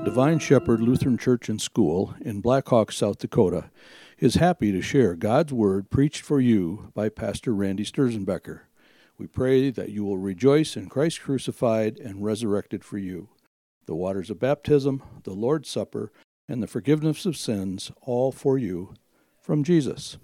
Divine Shepherd Lutheran Church and School in Black Hawk, South Dakota, is happy to share God's Word preached for you by Pastor Randy Sturzenbecker. We pray that you will rejoice in Christ crucified and resurrected for you. The waters of baptism, the Lord's Supper, and the forgiveness of sins, all for you, from Jesus.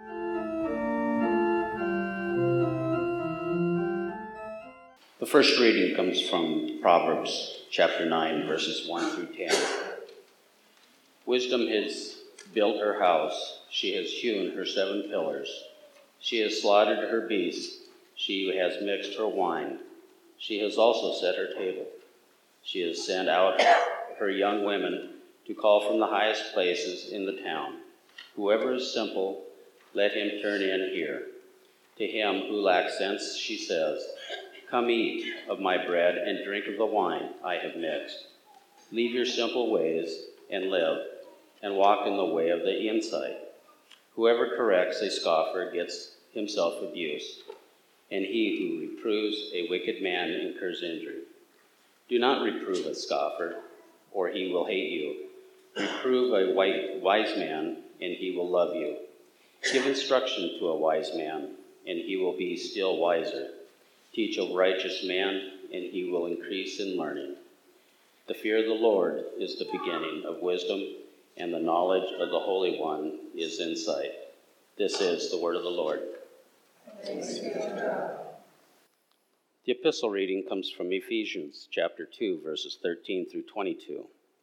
The first reading comes from Proverbs chapter 9, verses 1 through 10. Wisdom has built her house. She has hewn her 7 pillars. She has slaughtered her beasts. She has mixed her wine. She has also set her table. She has sent out her young women to call from the highest places in the town. Whoever is simple, let him turn in here. To him who lacks sense, she says, "Come eat of my bread and drink of the wine I have mixed. Leave your simple ways and live, and walk in the way of the insight. Whoever corrects a scoffer gets himself abuse, and he who reproves a wicked man incurs injury. Do not reprove a scoffer, or he will hate you. Reprove a wise man, and he will love you. Give instruction to a wise man, and he will be still wiser. Teach a righteous man, and he will increase in learning. The fear of the Lord is the beginning of wisdom, and the knowledge of the Holy One is insight." This is the word of the Lord. Thanks be to God. The epistle reading comes from Ephesians chapter 2, verses 13 through 22.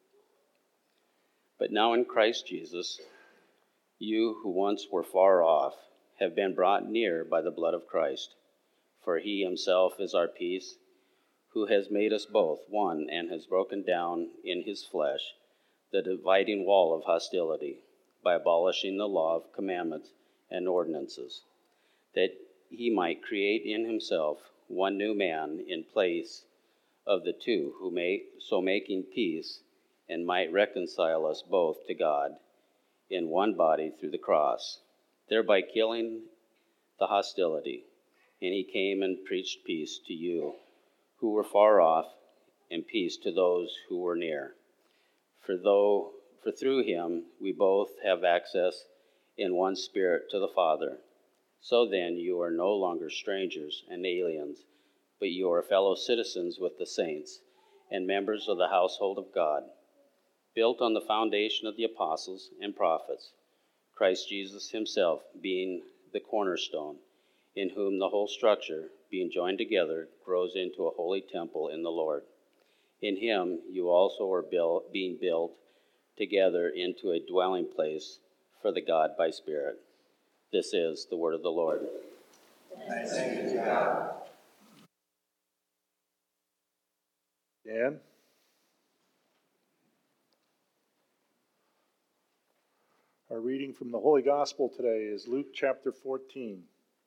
But now in Christ Jesus, you who once were far off have been brought near by the blood of Christ. For he himself is our peace, who has made us both one and has broken down in his flesh the dividing wall of hostility by abolishing the law of commandments and ordinances, that he might create in himself one new man in place of the two, making peace, and might reconcile us both to God in one body through the cross, thereby killing the hostility. And he came and preached peace to you who were far off, and peace to those who were near. For through him we both have access in one Spirit to the Father. So then you are no longer strangers and aliens, but you are fellow citizens with the saints and members of the household of God, built on the foundation of the apostles and prophets, Christ Jesus himself being the cornerstone, in whom the whole structure, being joined together, grows into a holy temple in the Lord. In him you also are being built together into a dwelling place for the God by Spirit. This is the word of the Lord. Thanks be to God. Dan? Our reading from the Holy Gospel today is Luke chapter 14.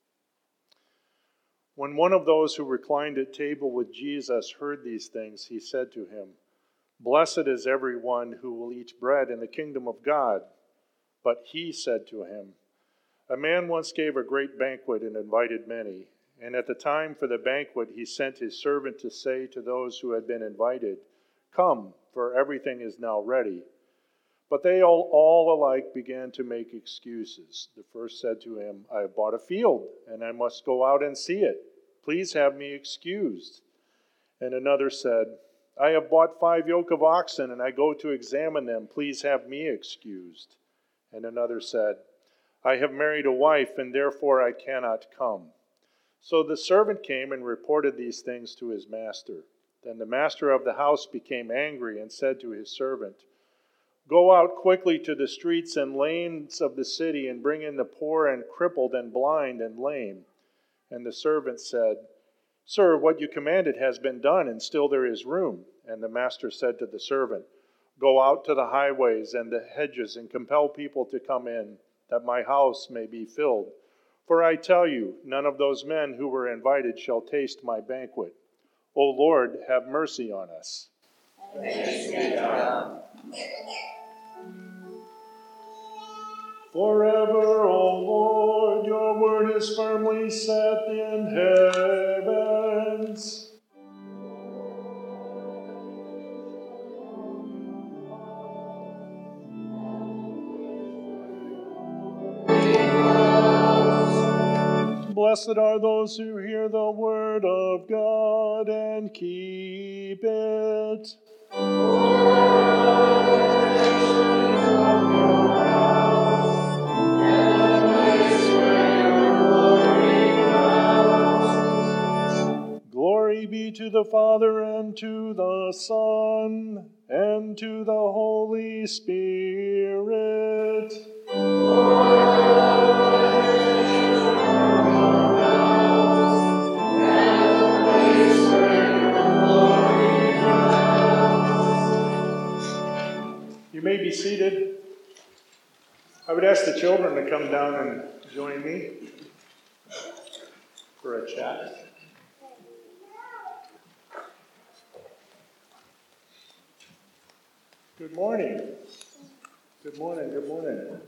When one of those who reclined at table with Jesus heard these things, he said to him, "Blessed is everyone who will eat bread in the kingdom of God." But he said to him, "A man once gave a great banquet and invited many, and at the time for the banquet he sent his servant to say to those who had been invited, 'Come, for everything is now ready.' But they all alike began to make excuses. The first said to him, 'I have bought a field, and I must go out and see it. Please have me excused.' And another said, 'I have bought 5 yoke of oxen, and I go to examine them. Please have me excused.' And another said, 'I have married a wife, and therefore I cannot come.' So the servant came and reported these things to his master. Then the master of the house became angry and said to his servant, 'Go out quickly to the streets and lanes of the city and bring in the poor and crippled and blind and lame.' And the servant said, 'Sir, what you commanded has been done, and still there is room.' And the master said to the servant, 'Go out to the highways and the hedges and compel people to come in, that my house may be filled. For I tell you, none of those men who were invited shall taste my banquet. O Lord, have mercy on us.'" Thanks be to God. Forever, O Lord, your word is firmly set in heavens. Blessed are those who hear the word of God and keep it. Glory be to the Father, and to the Son, and to the Holy Spirit. You may be seated. I would ask the children to come down and join me for a chat. Good morning. Good morning. Good morning.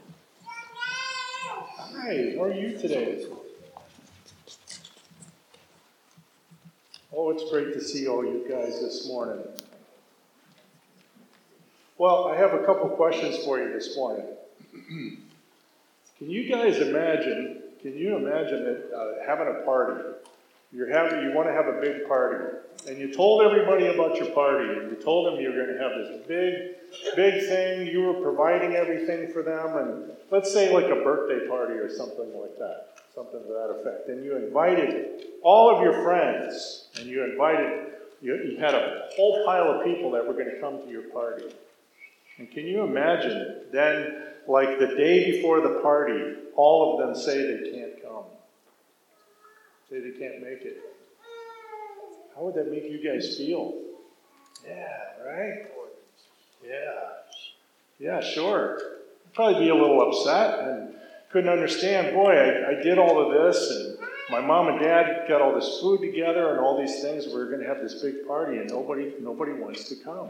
Hi, how are you today? Oh, it's great to see all you guys this morning. Well, I have a couple questions for you this morning. Can you imagine that having a party? You want to have a big party, and you told everybody about your party, and you told them you were going to have this big thing. You were providing everything for them, and let's say like a birthday party or something like that, something to that effect. And you invited all of your friends, and you had a whole pile of people that were going to come to your party. And can you imagine then, like the day before the party, all of them say they can't come? Say they can't make it. How would that make you guys feel? Yeah, right? Yeah, sure. I'd probably be a little upset and couldn't understand, boy, I did all of this, and my mom and dad got all this food together and all these things. We're going to have this big party, and nobody wants to come.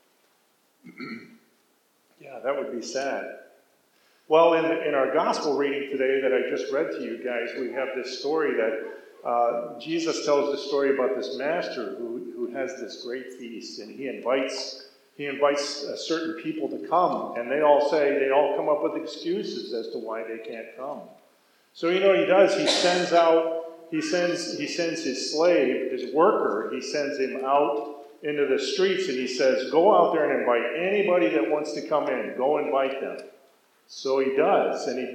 Yeah, that would be sad. Well, in our gospel reading today that I just read to you guys, we have this story that Jesus tells the story about this master who has this great feast, and he invites certain people to come, and they all come up with excuses as to why they can't come. So you know what he does? He sends his slave, his worker, he sends him out into the streets, and he says, go out there and invite anybody that wants to come in. Go invite them. So he does, and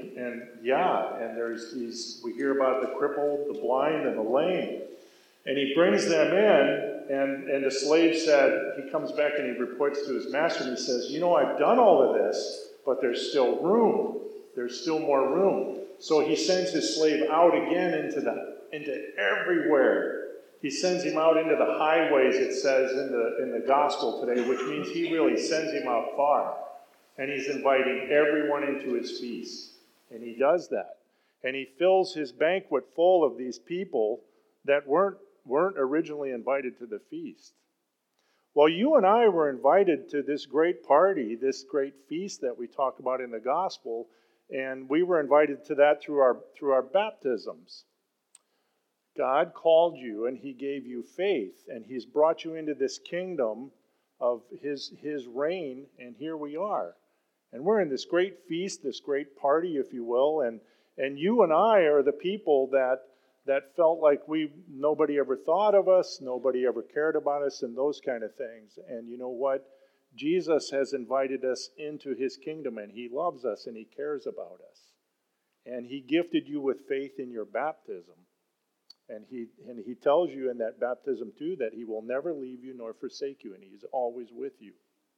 we hear about the crippled, the blind, and the lame. And he brings them in, and the slave said, he comes back and he reports to his master, and he says, you know, I've done all of this, but there's still room. There's still more room. So he sends his slave out again into everywhere. He sends him out into the highways, it says in the gospel today, which means he really sends him out far. And he's inviting everyone into his feast. And he does that. And he fills his banquet full of these people that weren't originally invited to the feast. Well, you and I were invited to this great party, this great feast that we talk about in the gospel, and we were invited to that through our baptisms. God called you, and he gave you faith, and he's brought you into this kingdom of his reign, and here we are. And we're in this great feast, this great party, if you will, and you and I are the people that felt like nobody ever thought of us, nobody ever cared about us, and those kind of things. And you know what? Jesus has invited us into his kingdom, and he loves us, and he cares about us. And he gifted you with faith in your baptism. And he tells you in that baptism, too, that he will never leave you nor forsake you, and he's always with you.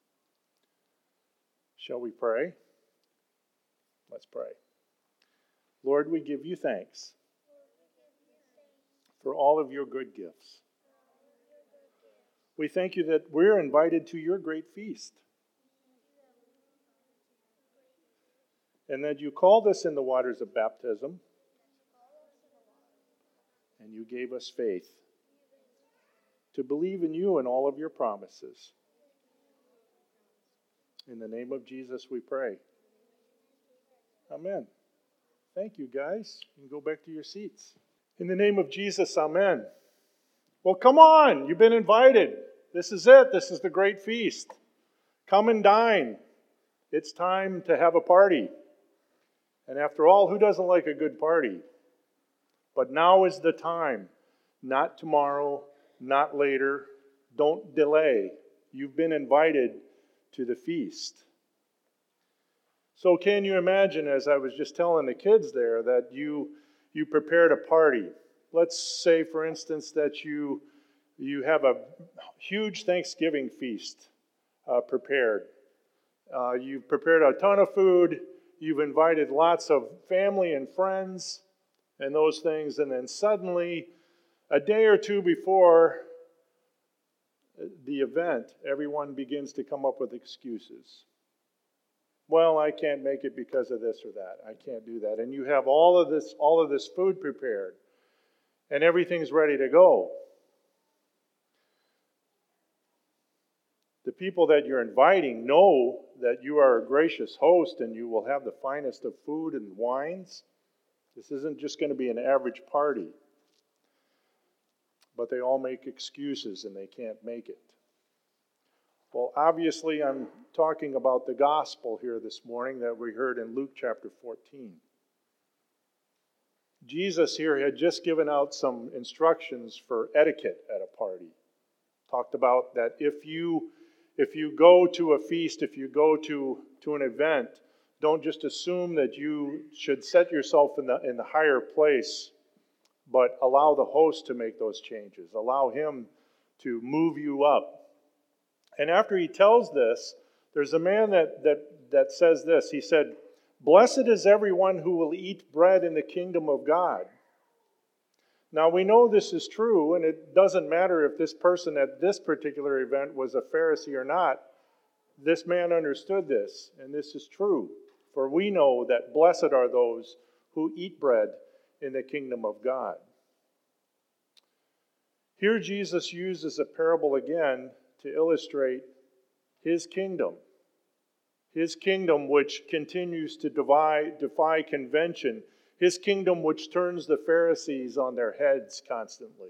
Shall we pray? Let's pray. Lord, we give you thanks for all of your good gifts. We thank you that we're invited to your great feast, and that you called us in the waters of baptism, and you gave us faith to believe in you and all of your promises. In the name of Jesus we pray. Amen. Thank you, guys. You can go back to your seats. In the name of Jesus, amen. Well, come on. You've been invited. This is it. This is the great feast. Come and dine. It's time to have a party. And after all, who doesn't like a good party? But now is the time, not tomorrow, not later. Don't delay. You've been invited to the feast. So can you imagine, as I was just telling the kids there, that you prepared a party? Let's say, for instance, that you have a huge Thanksgiving feast prepared. You've prepared a ton of food. You've invited lots of family and friends and those things. And then suddenly, a day or two before the event, everyone begins to come up with excuses. Well, I can't make it because of this or that. I can't do that. And you have all of this food prepared, and everything's ready to go. The people that you're inviting know that you are a gracious host and you will have the finest of food and wines. This isn't just going to be an average party. But they all make excuses and they can't make it. Well, obviously, I'm talking about the gospel here this morning that we heard in Luke chapter 14. Jesus here had just given out some instructions for etiquette at a party. Talked about that if you go to a feast, if you go to an event, don't just assume that you should set yourself in the higher place, but allow the host to make those changes. Allow him to move you up. And after he tells this, there's a man that says this. He said, "Blessed is everyone who will eat bread in the kingdom of God." Now we know this is true, and it doesn't matter if this person at this particular event was a Pharisee or not. This man understood this, and this is true. For we know that blessed are those who eat bread in the kingdom of God. Here Jesus uses a parable again to illustrate his kingdom which continues to defy convention, his kingdom which turns the Pharisees on their heads constantly.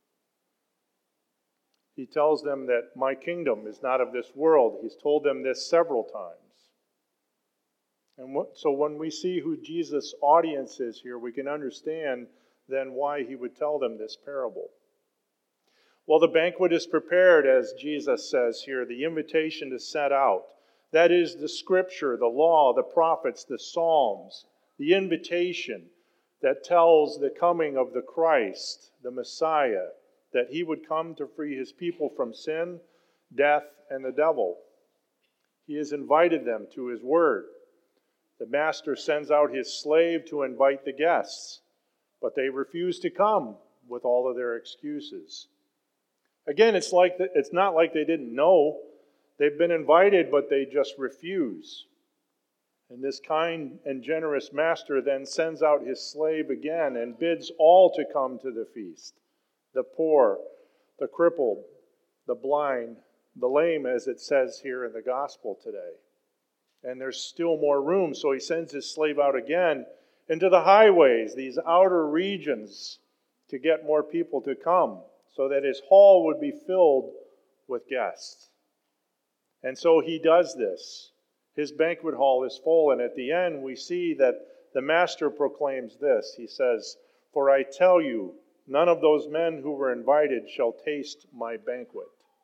He tells them that my kingdom is not of this world. He's told them this several times. And so when we see who Jesus' audience is here, we can understand then why he would tell them this parable. Well, the banquet is prepared, as Jesus says here. The invitation is set out. That is the scripture, the law, the prophets, the Psalms, the invitation that tells the coming of the Christ, the Messiah, that he would come to free his people from sin, death, and the devil. He has invited them to his word. The master sends out his slave to invite the guests, but they refuse to come with all of their excuses. Again, it's not like they didn't know. They've been invited, but they just refuse. And this kind and generous master then sends out his slave again and bids all to come to the feast. The poor, the crippled, the blind, the lame, as it says here in the gospel today. And there's still more room, so he sends his slave out again into the highways, these outer regions, to get more people to come, so that his hall would be filled with guests. And so he does this. His banquet hall is full, and at the end we see that the master proclaims this. He says, "For I tell you, none of those men who were invited shall taste my banquet."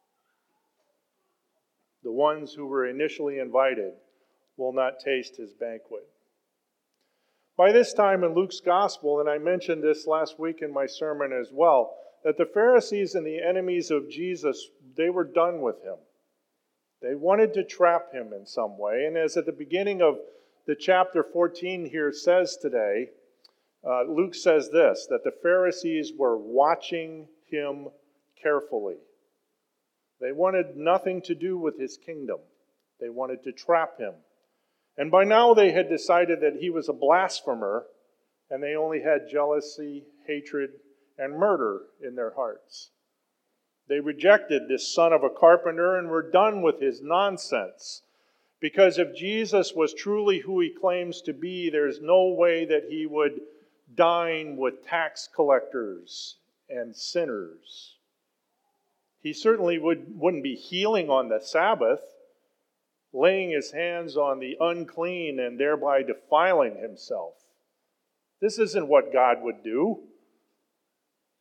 The ones who were initially invited will not taste his banquet. By this time in Luke's gospel, and I mentioned this last week in my sermon as well, that the Pharisees and the enemies of Jesus, they were done with him. They wanted to trap him in some way. And as at the beginning of the chapter 14 here says today, Luke says this, that the Pharisees were watching him carefully. They wanted nothing to do with his kingdom. They wanted to trap him. And by now they had decided that he was a blasphemer, and they only had jealousy, hatred, and murder in their hearts. They rejected this son of a carpenter and were done with his nonsense. Because if Jesus was truly who he claims to be, there's no way that he would dine with tax collectors and sinners. He certainly wouldn't be healing on the Sabbath, laying his hands on the unclean and thereby defiling himself. This isn't what God would do.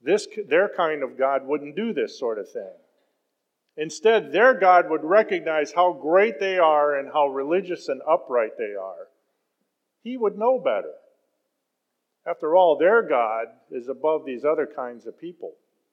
Their kind of God wouldn't do this sort of thing. Instead, their God would recognize how great they are and how religious and upright they are. He would know better. After all, their God is above these other kinds of people.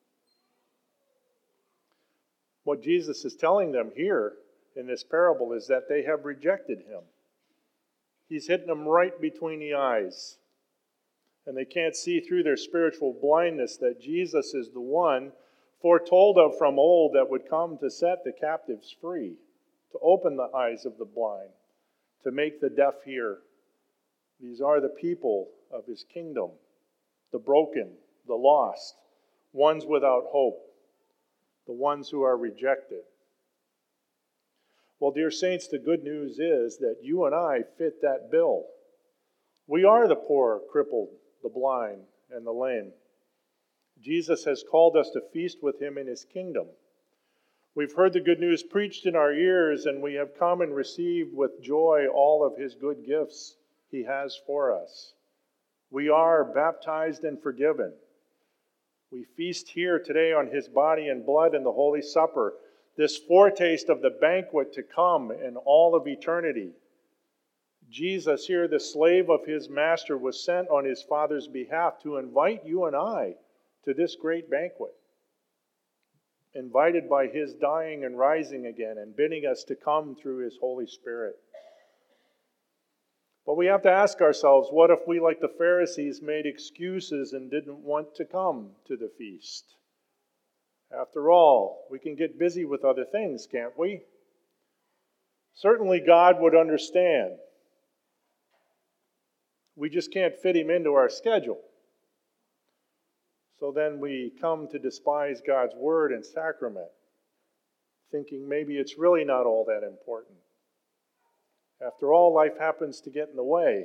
What Jesus is telling them here in this parable is that they have rejected him. He's hitting them right between the eyes. And they can't see through their spiritual blindness that Jesus is the one foretold of from old that would come to set the captives free, to open the eyes of the blind, to make the deaf hear. These are the people of his kingdom, the broken, the lost, ones without hope, the ones who are rejected. Well, dear saints, the good news is that you and I fit that bill. We are the poor, crippled, the blind, and the lame. Jesus has called us to feast with him in his kingdom. We've heard the good news preached in our ears, and we have come and received with joy all of his good gifts he has for us. We are baptized and forgiven. We feast here today on his body and blood in the Holy Supper, this foretaste of the banquet to come in all of eternity. Jesus here, the slave of his master, was sent on his Father's behalf to invite you and I to this great banquet. Invited by his dying and rising again and bidding us to come through his Holy Spirit. But we have to ask ourselves, what if we, like the Pharisees, made excuses and didn't want to come to the feast? After all, we can get busy with other things, can't we? Certainly God would understand. We just can't fit him into our schedule. So then we come to despise God's word and sacrament, thinking maybe it's really not all that important. After all, life happens to get in the way.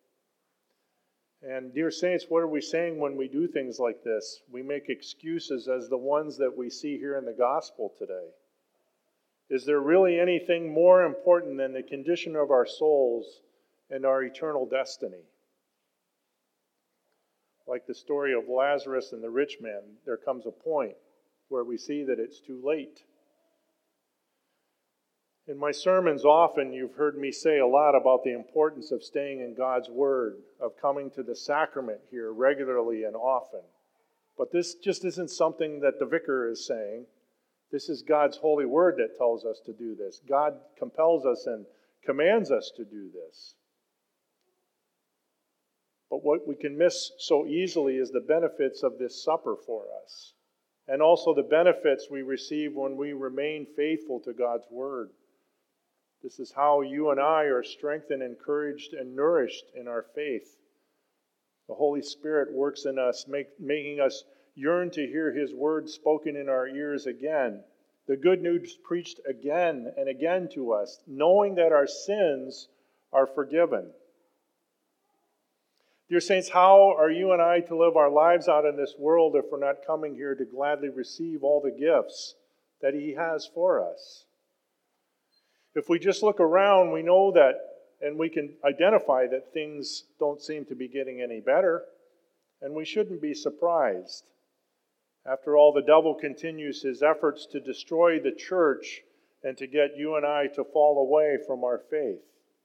And dear saints, what are we saying when we do things like this? We make excuses as the ones that we see here in the gospel today. Is there really anything more important than the condition of our souls and our eternal destiny? Like the story of Lazarus and the rich man, there comes a point where we see that it's too late. In my sermons, often you've heard me say a lot about the importance of staying in God's Word, of coming to the sacrament here regularly and often. But this just isn't something that the vicar is saying. This is God's holy Word that tells us to do this. God compels us and commands us to do this. But what we can miss so easily is the benefits of this supper for us, and also the benefits we receive when we remain faithful to God's Word. This is how you and I are strengthened, encouraged, and nourished in our faith. The Holy Spirit works in us, making us yearn to hear his word spoken in our ears again. The good news preached again and again to us, knowing that our sins are forgiven. Dear saints, how are you and I to live our lives out in this world if we're not coming here to gladly receive all the gifts that he has for us? If we just look around, we know that, and we can identify that things don't seem to be getting any better, and we shouldn't be surprised. After all, the devil continues his efforts to destroy the church and to get you and I to fall away from our faith.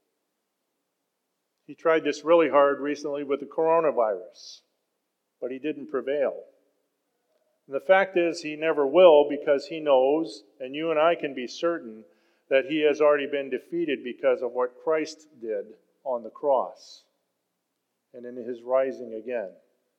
He tried this really hard recently with the coronavirus, but he didn't prevail. And the fact is, he never will, because he knows, and you and I can be certain, that he has already been defeated because of what Christ did on the cross and in his rising again.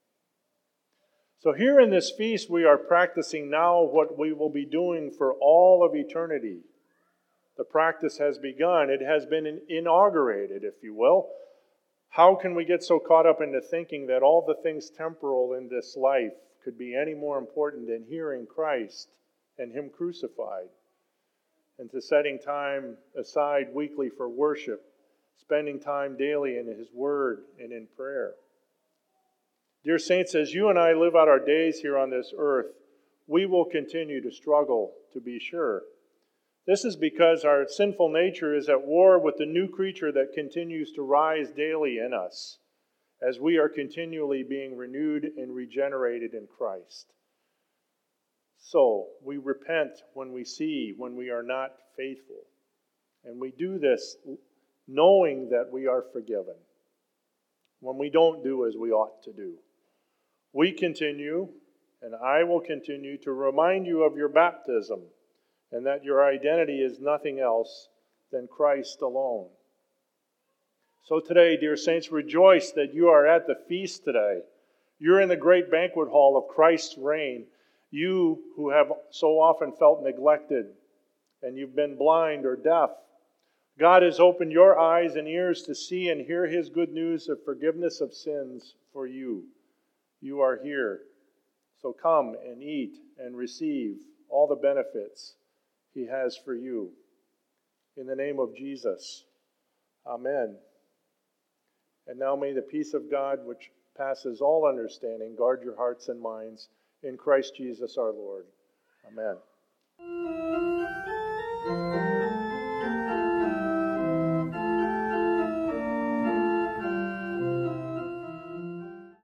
So here in this feast, we are practicing now what we will be doing for all of eternity. The practice has begun. It has been inaugurated, if you will. How can we get so caught up into thinking that all the things temporal in this life could be any more important than hearing Christ and him crucified? And to setting time aside weekly for worship, spending time daily in his word and in prayer. Dear saints, as you and I live out our days here on this earth, we will continue to struggle, to be sure. This is because our sinful nature is at war with the new creature that continues to rise daily in us. as we are continually being renewed and regenerated in Christ. So, we repent when we are not faithful. And we do this knowing that we are forgiven when we don't do as we ought to do. We continue, and I will continue to remind you of your baptism and that your identity is nothing else than Christ alone. So today, dear saints, rejoice that you are at the feast today. You're in the great banquet hall of Christ's reign. You who have so often felt neglected and you've been blind or deaf, God has opened your eyes and ears to see and hear His good news of forgiveness of sins for you. You are here. So come and eat and receive all the benefits He has for you. In the name of Jesus, amen. And now may the peace of God, which passes all understanding, guard your hearts and minds in Christ Jesus our Lord. Amen.